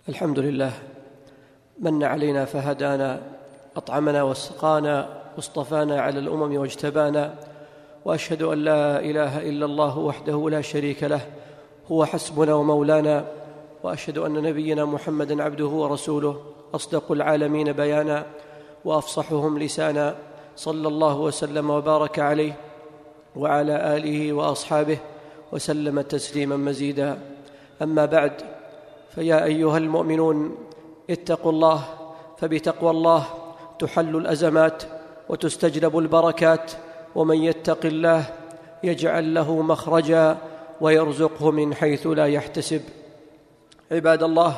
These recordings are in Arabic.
الحمد لله من علينا فهدانا، أطعمنا وسقانا، واصطفانا على الأمم واجتبانا، وأشهد أن لا إله إلا الله وحده لا شريك له، هو حسبنا ومولانا، وأشهد أن نبينا محمدًا عبده ورسوله، أصدق العالمين بيانا وأفصحهم لسانا، صلى الله وسلم وبارك عليه وعلى آله وأصحابه وسلم تسليما مزيدا. أما بعد، فيا أيها المؤمنون اتقوا الله، فبتقوى الله تحل الأزمات وتستجلب البركات، ومن يتق الله يجعل له مخرجا ويرزقه من حيث لا يحتسب. عباد الله،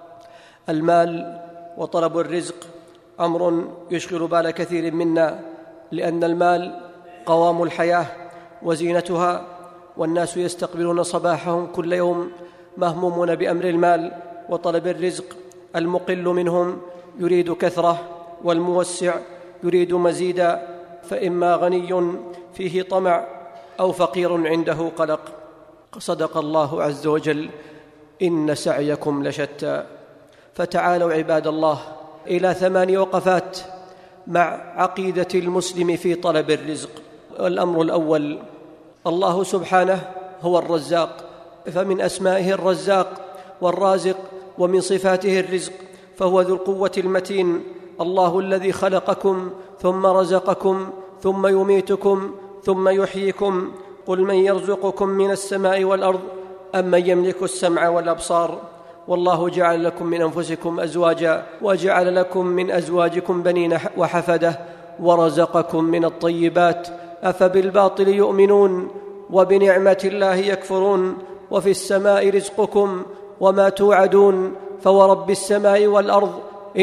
المال وطلب الرزق أمر يشغل بال كثير منا، لأن المال قوام الحياة وزينتها، والناس يستقبلون صباحهم كل يوم مهمومون بأمر المال وطلب الرزق. المقل منهم يريد كثرة، والموسع يريد مزيدا، فإما غني فيه طمع أو فقير عنده قلق. صدق الله عز وجل: إن سعيكم لشتى. فتعالوا عباد الله إلى 8 وقفات مع عقيدة المسلم في طلب الرزق. الأمر الأول: الله سبحانه هو الرزاق، فمن أسمائه الرزاق والرازق، ومن صفاته الرزق، فهو ذو القوة المتين. الله الذي خلقكم ثم رزقكم ثم يميتكم ثم يحييكم. قل من يرزقكم من السماء والأرض أم من يملك السمع والأبصار. والله جعل لكم من أنفسكم أزواجا وجعل لكم من أزواجكم بنين وحفدة ورزقكم من الطيبات، أفبالباطل يؤمنون وبنعمة الله يكفرون. وفي السماء رزقكم وما توعدون، فورب السماء والأرض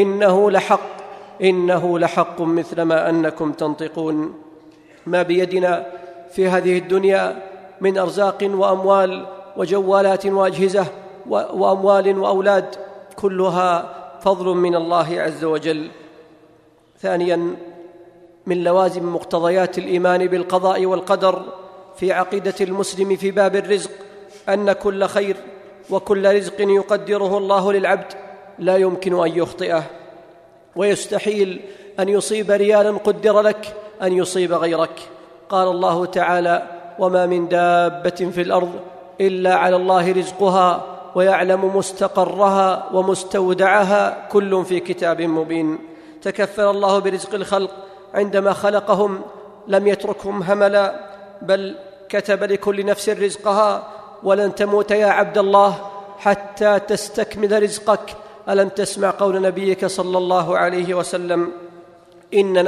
إنه لحق مثل ما أنكم تنطقون. ما بيدنا في هذه الدنيا من أرزاق وأموال وجوالات وأجهزة وأموال وأولاد، كلها فضل من الله عز وجل. ثانياً، من لوازم مقتضيات الإيمان بالقضاء والقدر في عقيدة المسلم في باب الرزق أن كل خير وكل رزق يقدره الله للعبد لا يمكن أن يخطئه، ويستحيل أن يصيب ريالا قدر لك أن يصيب غيرك. قال الله تعالى: وما من دابة في الأرض إلا على الله رزقها ويعلم مستقرها ومستودعها كل في كتاب مبين. تكفل الله برزق الخلق عندما خلقهم، لم يتركهم هملا، بل كتب لكل نفس رزقها. ولن تموت يا عبد الله حتى تستكمل رزقك. ألم تسمع قول نبيك صلى الله عليه وسلم: إن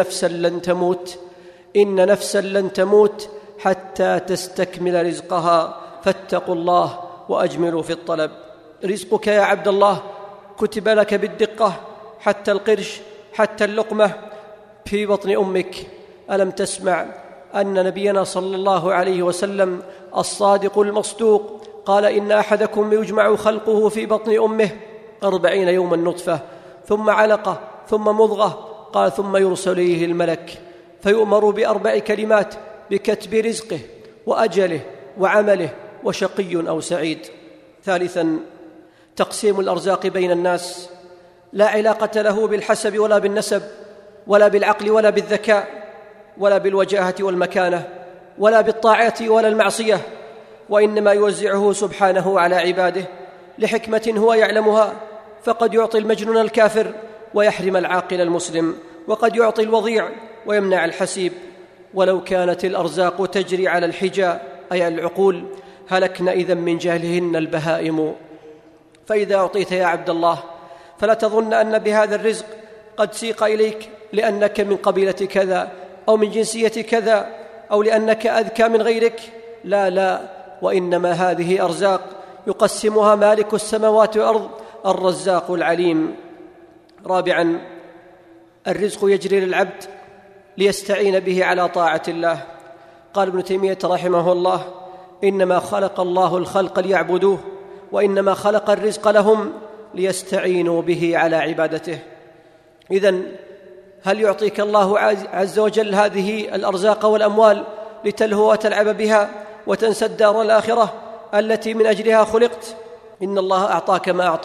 نفسا لن تموت حتى تستكمل رزقها، فاتقوا الله وأجملوا في الطلب. رزقك يا عبد الله كتب لك بالدقة، حتى القرش، حتى اللقمة في بطن أمك. ألم تسمع أن نبينا صلى الله عليه وسلم الصادق المصدوق قال: إن أحدكم يجمع خلقه في بطن أمه 40 يوما نطفة، ثم علقة، ثم مضغة، قال: ثم يرسل إليه الملك فيؤمر ب4 كلمات: بكتب رزقه وأجله وعمله وشقي أو سعيد. ثالثا، تقسيم الأرزاق بين الناس لا علاقة له بالحسب ولا بالنسب ولا بالعقل ولا بالذكاء ولا بالوجاهة والمكانة ولا بالطاعة ولا المعصية، وإنما يوزعه سبحانه على عباده لحكمة هو يعلمها. فقد يعطي المجنون الكافر ويحرم العاقل المسلم، وقد يعطي الوضيع ويمنع الحسيب. ولو كانت الأرزاق تجري على الحجى أي العقول هلكن إذن من جهلهن البهائم. فإذا أعطيت يا عبد الله فلا تظن أن بهذا الرزق قد سيق إليك لأنك من قبيلة كذا أو من جنسية كذا أو لأنك أذكى من غيرك، لا، وإنما هذه أرزاق يقسمها مالك السماوات والأرض الرزاق العليم. رابعاً، الرزق يجري للعبد ليستعين به على طاعة الله. قال ابن تيمية رحمه الله: إنما خلق الله الخلق ليعبدوه، وإنما خلق الرزق لهم ليستعينوا به على عبادته. إذن هل يعطيك الله عز وجل هذه الأرزاق والأموال لتلهو وتلعب بها وتنسى الدار الآخرة التي من أجلها خلقت؟ إن الله أعطاك ما أعطاك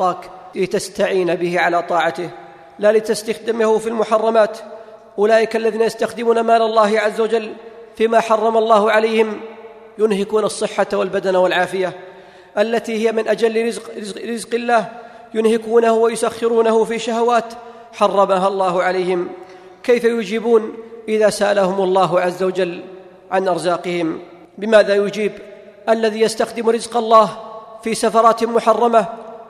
لتستعين به على طاعته لا لتستخدمه في المحرمات. أولئك الذين يستخدمون مال الله عز وجل فيما حرم الله عليهم ينهكون الصحة والبدن والعافية التي هي من أجل رزق الله، ينهكونه ويسخرونه في شهوات حرمها الله عليهم. كيف يجيبون إذا سألهم الله عز وجل عن أرزاقهم؟ بماذا يجيب الذي يستخدم رزق الله في سفرات محرمة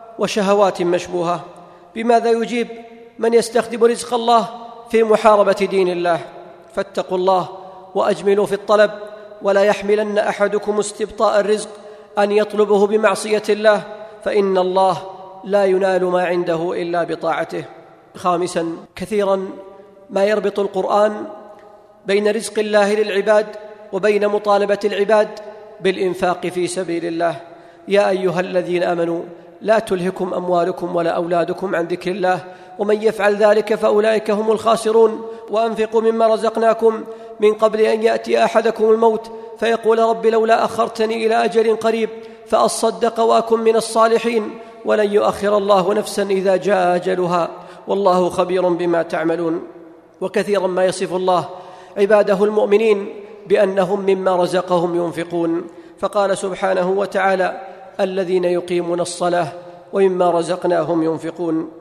وشهوات مشبوهة؟ بماذا يجيب من يستخدم رزق الله في محاربة دين الله؟ فاتقوا الله وأجملوا في الطلب، ولا يحملن أحدكم استبطاء الرزق أن يطلبه بمعصية الله، فإن الله لا ينال ما عنده إلا بطاعته. خامساً، كثيراً ما يربط القرآن بين رزق الله للعباد وبين مطالبة العباد بالإنفاق في سبيل الله. يا أيها الذين آمنوا لا تلهكم أموالكم ولا أولادكم عن ذكر الله ومن يفعل ذلك فأولئك هم الخاسرون. وأنفقوا مما رزقناكم من قبل أن يأتي أحدكم الموت فيقول رب لولا أخرتني إلى أجل قريب فأصدق وأكن من الصالحين ولن يؤخر الله نفسا إذا جاء أجلها والله خبير بما تعملون. وكثيرا ما يصف الله عباده المؤمنين بأنهم مما رزقهم ينفقون، فقال سبحانه وتعالى الذين يقيمون الصلاة ومما رزقناهم ينفقون.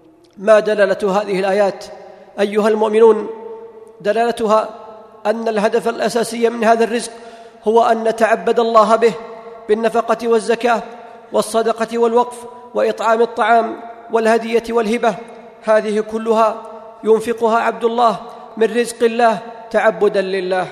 ما دلالة هذه الآيات أيها المؤمنون؟ دلالتها أن الهدف الأساسي من هذا الرزق هو أن نتعبد الله به بالنفقة والزكاة والصدقة والوقف وإطعام الطعام والهدية والهبة، هذه كلها ينفقها عبد الله من رزق الله تعبدا لله.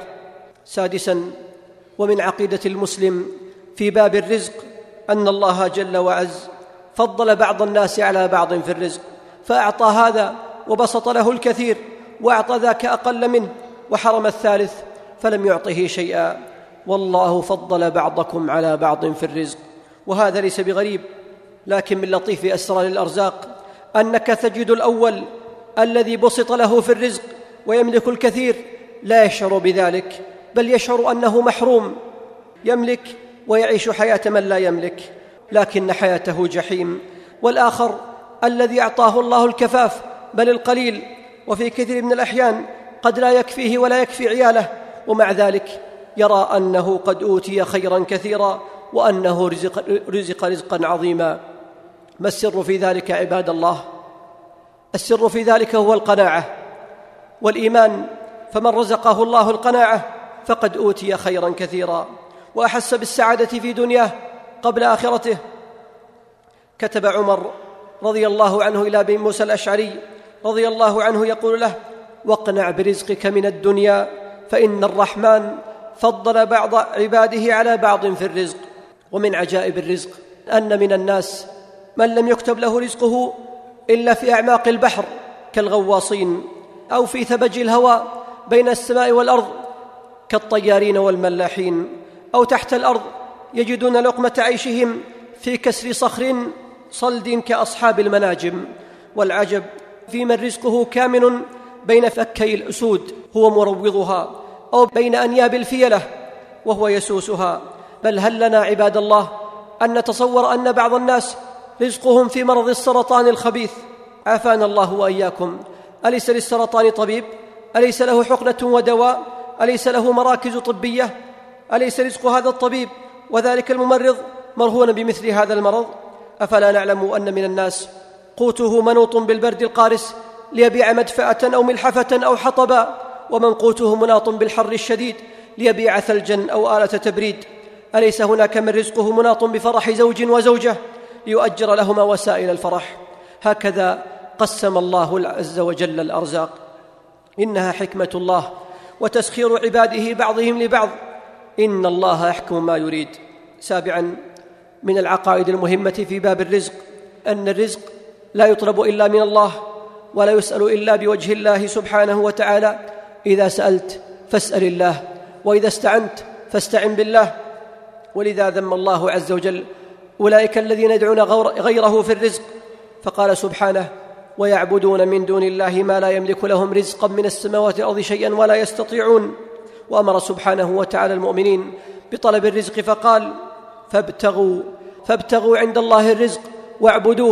سادسا، ومن عقيدة المسلم في باب الرزق أن الله جل وعز فضل بعض الناس على بعض في الرزق، فأعطى هذا وبسط له الكثير وأعطى ذاك أقل منه وحرم الثالث فلم يعطه شيئا. والله فضل بعضكم على بعض في الرزق، وهذا ليس بغريب، لكن من لطيف أسرار الأرزاق أنك تجد الأول الذي بسط له في الرزق ويملك الكثير لا يشعر بذلك، بل يشعر أنه محروم، يملك ويعيش حياة من لا يملك لكن حياته جحيم. والآخر الذي أعطاه الله الكفاف بل القليل، وفي كثير من الأحيان قد لا يكفيه ولا يكفي عياله، ومع ذلك يرى أنه قد أوتي خيرا كثيرا وأنه رزق رزقا عظيما. ما السر في ذلك عباد الله؟ السر في ذلك هو القناعة والإيمان، فمن رزقه الله القناعة فقد أوتي خيرا كثيرا وأحس بالسعادة في دنياه قبل آخرته. كتب عمر رضي الله عنه إلى أبي موسى الأشعري رضي الله عنه يقول له: واقنع برزقك من الدنيا فإن الرحمن فضل بعض عباده على بعض في الرزق. ومن عجائب الرزق أن من الناس من لم يكتب له رزقه إلا في أعماق البحر كالغواصين، أو في ثبج الهواء بين السماء والأرض كالطيارين والملاحين، أو تحت الأرض يجدون لقمة عيشهم في كسر صخر صلد كأصحاب المناجم. والعجب في من رزقه كامن بين فكي الأسود هو مروضها، أو بين أنياب الفيلة وهو يسوسها. بل هل لنا عباد الله أن نتصور أن بعض الناس رزقهم في مرض السرطان الخبيث، عافانا الله وإياكم. أليس للسرطان طبيب؟ أليس له حقنة ودواء؟ أليس له مراكز طبية؟ أليس رزق هذا الطبيب وذلك الممرض مرهون بمثل هذا المرض؟ أفلا نعلم أن من الناس قوته منوط بالبرد القارس ليبيع مدفأة أو ملحفة أو حطبا، ومن قوته مناط بالحر الشديد ليبيع ثلجا أو آلة تبريد؟ أليس هناك من رزقه مناط بفرح زوج وزوجة ليؤجر لهما وسائل الفرح؟ هكذا قسم الله عز وجل الأرزاق، إنها حكمة الله وتسخير عباده بعضهم لبعض، إن الله يحكم ما يريد. سابعا، من العقائد المهمة في باب الرزق أن الرزق لا يطلب إلا من الله ولا يسأل إلا بوجه الله سبحانه وتعالى. إذا سألت فاسأل الله، وإذا استعنت فاستعن بالله. ولذا ذم الله عز وجل أولئك الذين يدعون غيره في الرزق، فقال سبحانه: ويعبدون من دون الله ما لا يملك لهم رزقا من السماوات والأرض شيئا ولا يستطيعون. وأمر سبحانه وتعالى المؤمنين بطلب الرزق فقال: فابتغوا عند الله الرزق واعبدوه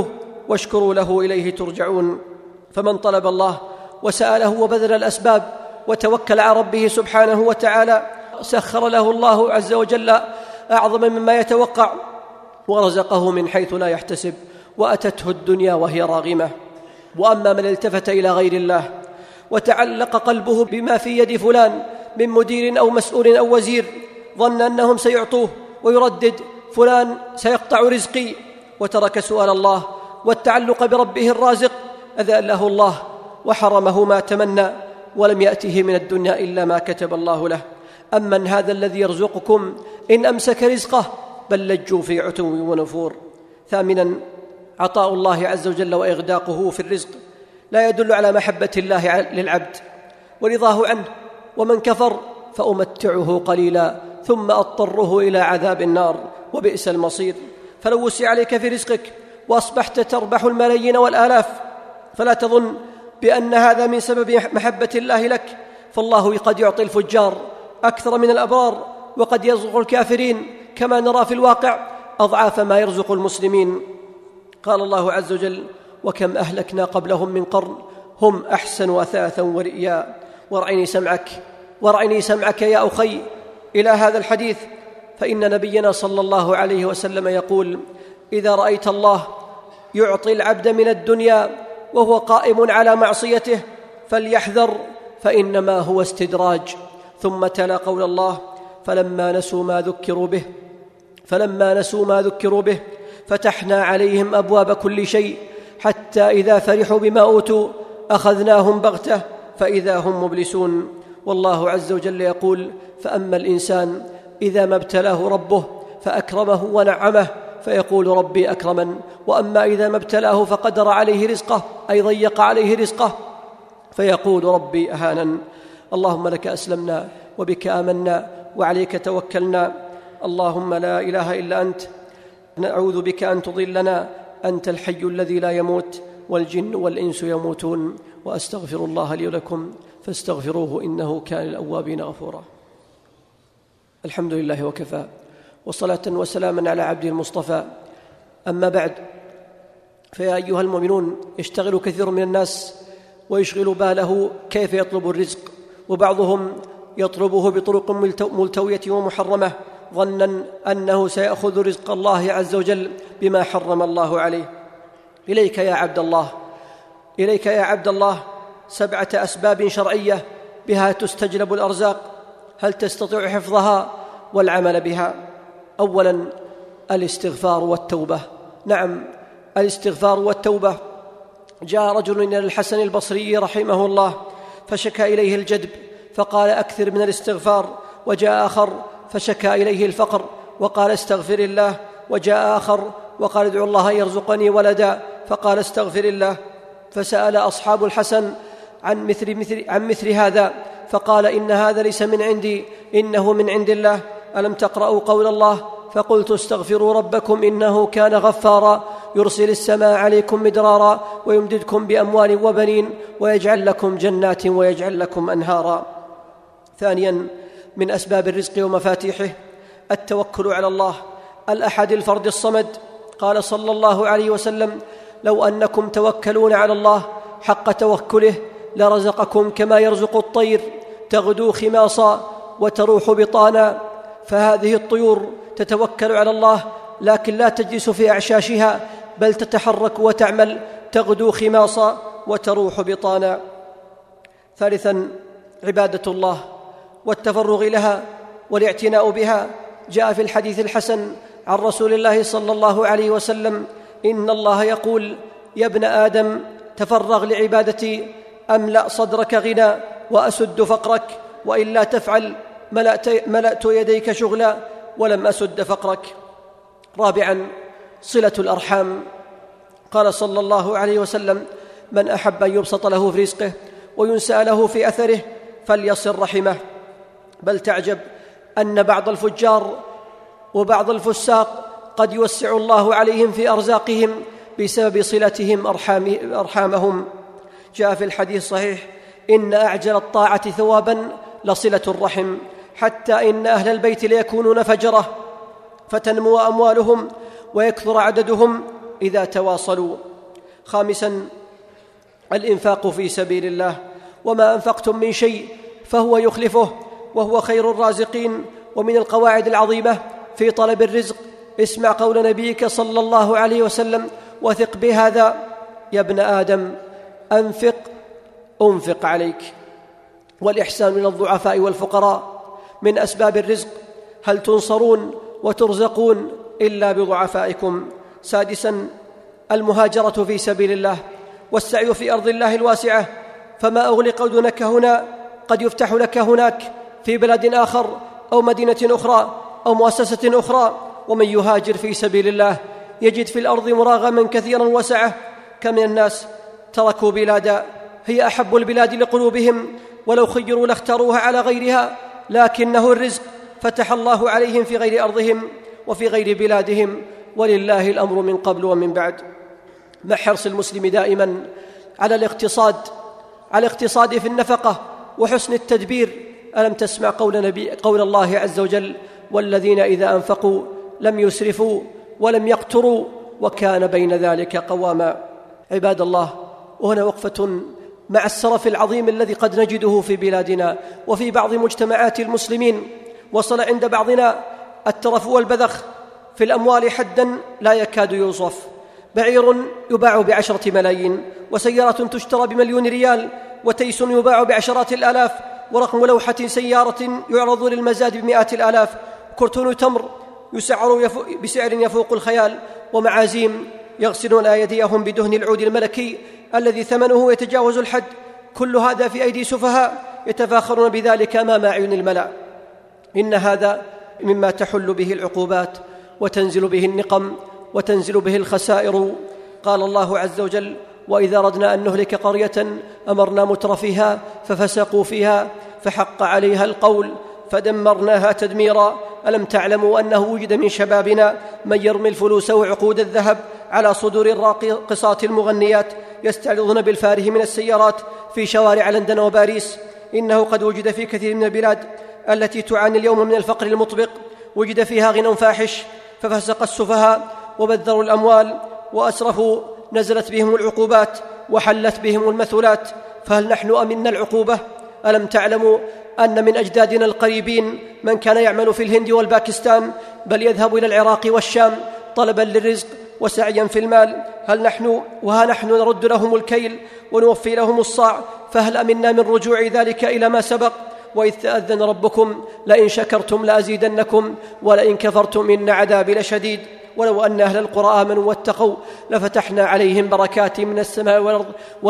واشكروا له إليه ترجعون. فمن طلب الله وسأله وبذل الأسباب وتوكل على ربه سبحانه وتعالى سخر له الله عز وجل أعظم مما يتوقع، ورزقه من حيث لا يحتسب، وأتته الدنيا وهي راغمة. وأما من التفت إلى غير الله وتعلق قلبه بما في يد فلان من مدير أو مسؤول أو وزير، ظن أنهم سيعطوه ويردد فلان سيقطع رزقي، وترك سؤال الله والتعلق بربه الرازق، أذله الله وحرمه ما تمنى، ولم يأته من الدنيا إلا ما كتب الله له. أمن هذا الذي يرزقكم إن أمسك رزقه بل لجوا في عتو ونفور. ثامنا، عطاء الله عز وجل وإغداقه في الرزق لا يدل على محبة الله للعبد ورضاه عنه. ومن كفر فأمتعه قليلا ثم أضطره إلى عذاب النار وبئس المصير. فلو وسع عليك في رزقك وأصبحت تربح الملايين والآلاف فلا تظن بأن هذا من سبب محبة الله لك، فالله قد يعطي الفجار أكثر من الأبرار، وقد يرزق الكافرين كما نرى في الواقع أضعاف ما يرزق المسلمين. قال الله عز وجل: وكم أهلكنا قبلهم من قرن هم أحسن أثاثا ورئيا. وارعني سمعك يا أخي إلى هذا الحديث، فإن نبينا صلى الله عليه وسلم يقول: إذا رأيت الله يعطي العبد من الدنيا وهو قائم على معصيته فليحذر، فإنما هو استدراج. ثم تلا قول الله: فلما نسوا ما ذكروا به فتحنا عليهم أبواب كل شيء حتى إذا فرحوا بما أوتوا أخذناهم بغتة فإذا هم مبلسون. والله عز وجل يقول: فأما الإنسان إذا ما ابتلاه ربه فأكرمه ونعمه فيقول ربي أكرمن، وأما إذا ما ابتلاه فقدر عليه رزقه أي ضيق عليه رزقه فيقول ربي أهانن. اللهم لك أسلمنا وبك آمنا وعليك توكلنا، اللهم لا إله إلا أنت، نعوذ بك أن تضلنا، أنت الحي الذي لا يموت والجن والإنس يموتون. وأستغفر الله لي ولكم فاستغفروه إنه كان للأوابين غفورا. الحمد لله وكفى، وصلاة وسلاما على عبده المصطفى. أما بعد، فيا أيها المؤمنون، يشتغل كثير من الناس ويشغل باله كيف يطلب الرزق، وبعضهم يطلبه بطرق ملتوية ومحرمة ظنا أنه سيأخذ رزق الله عز وجل بما حرم الله عليه. إليك يا عبد الله 7 أسباب شرعية بها تستجلب الأرزاق، هل تستطيع حفظها والعمل بها؟ أولا، الاستغفار والتوبة. نعم، الاستغفار والتوبة. جاء رجل إلى الحسن البصري رحمه الله فشكى إليه الجدب فقال: أكثر من الاستغفار. وجاء آخر فشكى إليه الفقر وقال: استغفر الله. وجاء آخر وقال: ادعو الله يرزقني ولدا، فقال: استغفر الله. فسأل أصحاب الحسن عن مثل هذا فقال: إن هذا ليس من عندي، إنه من عند الله. ألم تقرأوا قول الله: فقلت استغفروا ربكم إنه كان غفارا يرسل السماء عليكم مدرارا ويمددكم بأموال وبنين ويجعل لكم جنات ويجعل لكم أنهارا. ثانيا، من أسباب الرزق ومفاتيحه التوكل على الله الأحد الفرد الصمد. قال صلى الله عليه وسلم: لو أنكم توكلون على الله حق توكله لرزقكم كما يرزق الطير تغدو خماصا وتروح بطانا. فهذه الطيور تتوكل على الله لكن لا تجلس في أعشاشها، بل تتحرك وتعمل، تغدو خماصا وتروح بطانا. ثالثا، عبادة الله والتفرغ لها والاعتناء بها. جاء في الحديث الحسن عن رسول الله صلى الله عليه وسلم: إن الله يقول: يا ابن آدم تفرغ لعبادتي أملأ صدرك غنى وأسد فقرك، وإلا تفعل ملأت يديك شغلا ولم أسد فقرك. رابعا، صلة الأرحام. قال صلى الله عليه وسلم: من أحب أن يبسط له في رزقه وينسأ له في أثره فليصل رحمه. بل تعجب أن بعض الفجار وبعض الفساق قد يوسع الله عليهم في أرزاقهم بسبب صلتهم أرحامهم. جاء في الحديث الصحيح: إن أعجل الطاعة ثوابا لصلة الرحم، حتى إن أهل البيت ليكونون فجرة فتنمو أموالهم ويكثر عددهم إذا تواصلوا. خامساً، الإنفاق في سبيل الله، وما أنفقتم من شيء فهو يخلفه وهو خير الرازقين. ومن القواعد العظيمة في طلب الرزق اسمع قول نبيك صلى الله عليه وسلم، وثق بهذا: يا ابن آدم أنفق عليك. والإحسان من الضعفاء والفقراء من أسباب الرزق، هل تنصرون وترزقون إلا بضعفائكم. سادساً، المهاجرة في سبيل الله والسعي في أرض الله الواسعة، فما أغلق دونك هنا قد يفتح لك هناك في بلد آخر أو مدينة أخرى أو مؤسسة أخرى. ومن يهاجر في سبيل الله يجد في الأرض مراغما كثيرا وسعة. كم من الناس تركوا بلادا هي أحب البلاد لقلوبهم، ولو خيروا لاختاروها على غيرها، لكنه الرزق فتح الله عليهم في غير أرضهم وفي غير بلادهم، ولله الأمر من قبل ومن بعد. مع حرص المسلم دائما على الاقتصاد في النفقة وحسن التدبير. ألم تسمع قول الله عز وجل: والذين إذا أنفقوا لم يسرفوا ولم يقتروا وكان بين ذلك قواما. عباد الله، وهنا وقفة مع السرف العظيم الذي قد نجده في بلادنا وفي بعض مجتمعات المسلمين. وصل عند بعضنا الترف والبذخ في الأموال حدا لا يكاد يوصف. بعير يباع ب10 ملايين، وسيارة تشترى ب1,000,000 ريال، وتيس يباع بعشرات الآلاف، ورقم لوحة سيارة يعرض للمزاد ب100 الآلاف، كرتون تمر يسعر بسعر يفوق الخيال، ومعازيم يغسلون أيديهم بدهن العود الملكي الذي ثمنه يتجاوز الحد. كل هذا في أيدي سفهاء يتفاخرون بذلك أمام أعين الملأ. إن هذا مما تحل به العقوبات وتنزل به النقم وتنزل به الخسائر. قال الله عز وجل: وإذا أردنا أن نهلك قرية أمرنا مترفيها ففسقوا فيها فحق عليها القول فدمرناها تدميرا. ألم تعلموا أنه وجد من شبابنا من يرمي الفلوس وعقود الذهب على صدور الراقصات المغنيات يستعرضون بالفاره من السيارات في شوارع لندن وباريس. إنه قد وجد في كثير من البلاد التي تعاني اليوم من الفقر المطبق، وجد فيها غنى فاحش ففسق السفهاء وبذروا الأموال وأسرفوا، نزلت بهم العقوبات وحلت بهم المثلات. فهل نحن أمنا العقوبة؟ ألم تعلموا أن من أجدادنا القريبين من كان يعمل في الهند والباكستان، بل يذهب إلى العراق والشام طلبا للرزق وسعيا في المال؟ ها نحن نرد لهم الكيل ونوفي لهم الصاع، فهل أمنا من رجوع ذلك إلى ما سبق؟ وإذ تأذن ربكم لئن شكرتم لأزيدنكم ولئن كفرتم إن عذابي لشديد. ولو أن أهل القرى آمنوا واتقوا لفتحنا عليهم بركات من السماء والأرض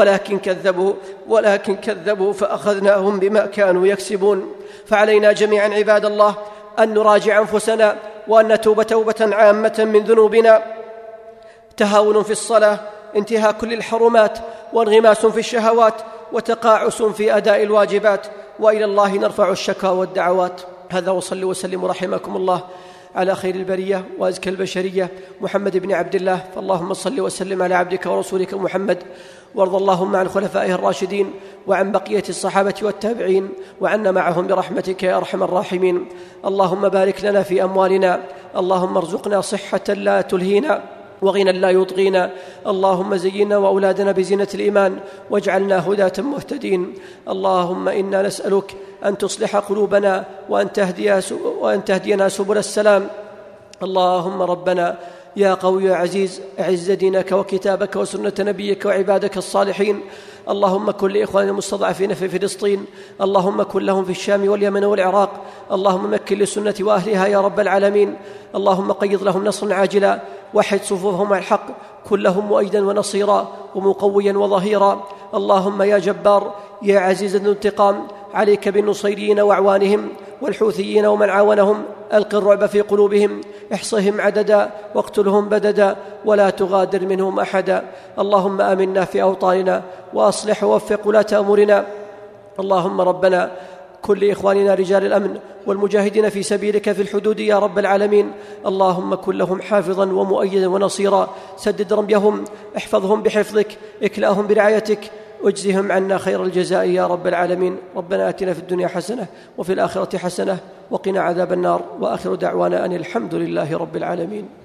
ولكن كذبوا فأخذناهم بما كانوا يكسبون. فعلينا جميعا عباد الله أن نراجع أنفسنا وأن نتوب توبة عامة من ذنوبنا: تهاون في الصلاة، انتهاك للحرمات، وانغماس في الشهوات، وتقاعس في أداء الواجبات، وإلى الله نرفع الشكوى والدعوات. هذا وصلوا وسلموا رحمكم الله على خير البرية وأزكى البشرية محمد بن عبد الله. فاللهم صل وسلم على عبدك ورسولك محمد، وارض اللهم عن خلفائه الراشدين وعن بقية الصحابة والتابعين، وعنا معهم برحمتك يا أرحم الراحمين. اللهم بارك لنا في أموالنا، اللهم ارزقنا صحة لا تلهينا وغنى لا يطغينا. اللهم زينا وأولادنا بزينة الإيمان واجعلنا هداة مهتدين. اللهم إنا نسألك أن تصلح قلوبنا وأن تهدينا سبل السلام. اللهم ربنا يا قوي يا عزيز أعز دينك وكتابك وسنة نبيك وعبادك الصالحين. اللهم كن لإخواننا المستضعفين في فلسطين، اللهم كن لهم في الشام واليمن والعراق، اللهم مكن للسنة وأهلها يا رب العالمين. اللهم قيض لهم نصرا عاجلا، وحد صفوفهم على الحق، كن لهم مؤيدا ونصيرا ومقويا وظهيرا. اللهم يا جبار يا عزيز الانتقام، عليك بالنصيريين وأعوانهم والحوثيين ومن عاونهم، ألق الرعب في قلوبهم، احصهم عددا واقتلهم بددا ولا تغادر منهم أحدا. اللهم آمنا في أوطاننا وأصلح ووفق ولاة أمورنا. اللهم ربنا كن لإخواننا رجال الأمن والمجاهدين في سبيلك في الحدود يا رب العالمين. اللهم كن لهم حافظا ومؤيدا ونصيرا، سدد رميهم، احفظهم بحفظك، اكلأهم برعايتك، اجزهم عنا خير الجزاء يا رب العالمين. ربنا آتنا في الدنيا حسنة وفي الآخرة حسنة وقنا عذاب النار، وآخر دعوانا أن الحمد لله رب العالمين.